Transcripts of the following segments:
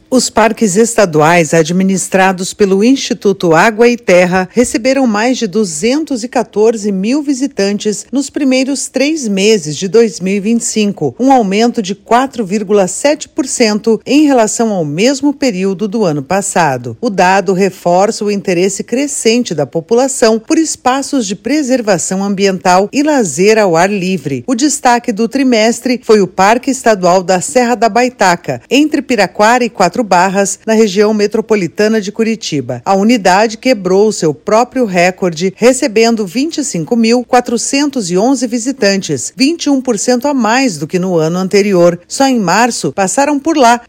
Os parques estaduais administrados pelo Instituto Água e Terra receberam mais de 214 mil visitantes nos primeiros 3 meses de 2025, um aumento de 4,7% em relação ao mesmo período do ano passado. O dado reforça o interesse crescente da população por espaços de preservação ambiental e lazer ao ar livre. O destaque do trimestre foi o Parque Estadual da Serra da Baitaca, entre Piraquara e Quatro Barras, na região metropolitana de Curitiba. A unidade quebrou seu próprio recorde, recebendo 25.411 visitantes, 21% a mais do que no ano anterior. Só em março, passaram por lá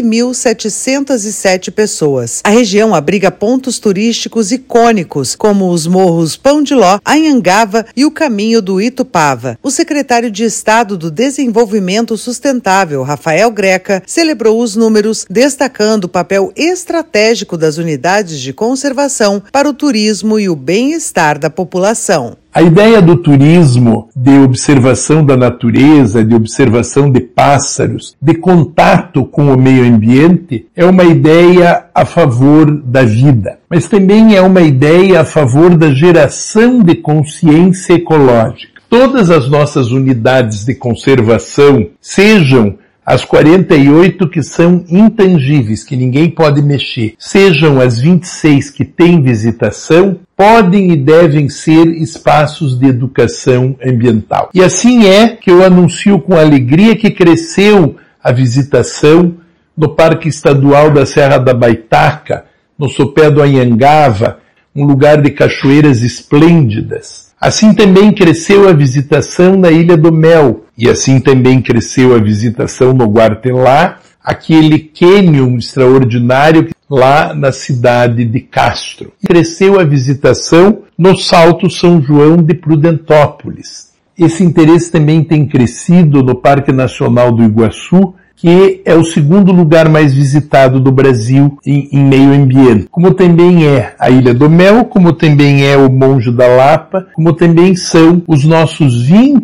12.707 pessoas. A região abriga pontos turísticos icônicos, como os morros Pão de Ló, Anhangava e o Caminho do Itupava. O secretário de Estado do Desenvolvimento Sustentável, Rafael Greca, celebrou os números, destacando o papel estratégico das unidades de conservação para o turismo e o bem-estar da população. A ideia do turismo, de observação da natureza, de observação de pássaros, de contato com o meio ambiente, é uma ideia a favor da vida, mas também é uma ideia a favor da geração de consciência ecológica. Todas as nossas unidades de conservação, sejam as 48 que são intangíveis, que ninguém pode mexer, sejam as 26 que têm visitação, podem e devem ser espaços de educação ambiental. E assim é que eu anuncio com alegria que cresceu a visitação no Parque Estadual da Serra da Baitaca, no sopé do Anhangava, um lugar de cachoeiras esplêndidas. Assim também cresceu a visitação na Ilha do Mel, e assim também cresceu a visitação no Guartelá, aquele cânion extraordinário lá na cidade de Castro. Cresceu a visitação no Salto São João de Prudentópolis. Esse interesse também tem crescido no Parque Nacional do Iguaçu, que é o segundo lugar mais visitado do Brasil em meio ambiente. Como também é a Ilha do Mel, como também é o Monte da Lapa, como também são os nossos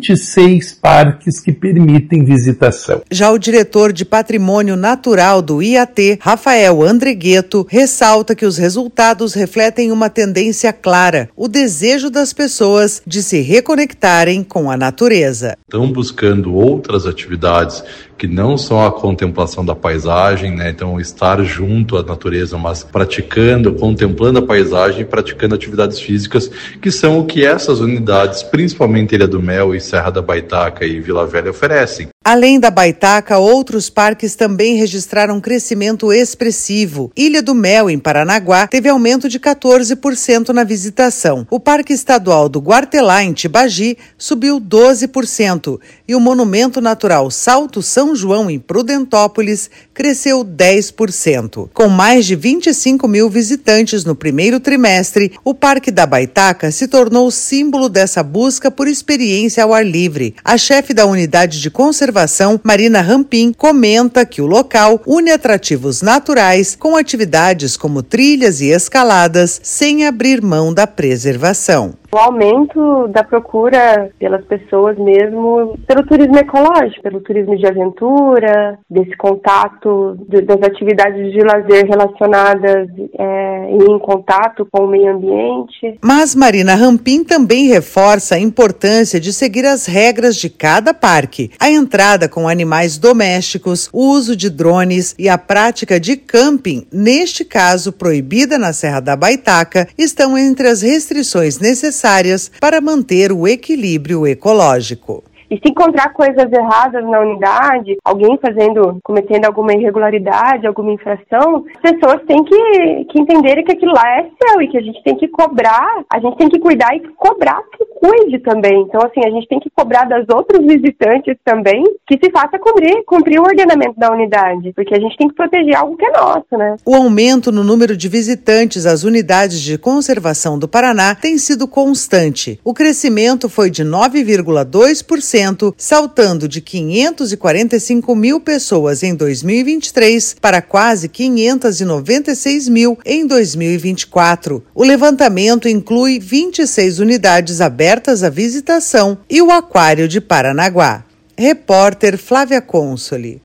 26 parques que permitem visitação. Já o diretor de Patrimônio Natural do IAT, Rafael Andregueto, ressalta que os resultados refletem uma tendência clara, o desejo das pessoas de se reconectarem com a natureza. Estão buscando outras atividades que não só a contemplação da paisagem, né? Então estar junto à natureza, mas praticando, contemplando a paisagem e praticando atividades físicas, que são o que essas unidades, principalmente Ilha do Mel e Serra da Baitaca e Vila Velha, oferecem. Além da Baitaca, outros parques também registraram crescimento expressivo. Ilha do Mel, em Paranaguá, teve aumento de 14% na visitação. O Parque Estadual do Guartelá, em Tibagi, subiu 12%. E o Monumento Natural Salto São João, em Prudentópolis, cresceu 10%. Com mais de 25 mil visitantes no primeiro trimestre, o Parque da Baitaca se tornou símbolo dessa busca por experiência ao ar livre. A chefe da unidade de conservação, Marina Rampin, comenta que o local une atrativos naturais com atividades como trilhas e escaladas, sem abrir mão da preservação. O aumento da procura pelas pessoas mesmo, pelo turismo ecológico, pelo turismo de aventura, desse contato, das atividades de lazer relacionadas em contato com o meio ambiente. Mas Marina Rampin também reforça a importância de seguir as regras de cada parque. A entrada com animais domésticos, o uso de drones e a prática de camping, neste caso proibida na Serra da Baitaca, estão entre as restrições necessárias para manter o equilíbrio ecológico. E se encontrar coisas erradas na unidade, alguém cometendo alguma irregularidade, alguma infração, as pessoas têm que entenderem que aquilo lá é seu e que a gente tem que cobrar, a gente tem que cuidar e cobrar que cuide também. Então, assim, a gente tem que cobrar das outros visitantes também que se faça cumprir o ordenamento da unidade, porque a gente tem que proteger algo que é nosso, né? O aumento no número de visitantes às unidades de conservação do Paraná tem sido constante. O crescimento foi de 9,2%, saltando de 545 mil pessoas em 2023 para quase 596 mil em 2024. O levantamento inclui 26 unidades abertas à visitação e o Aquário de Paranaguá. Repórter Flávia Consoli.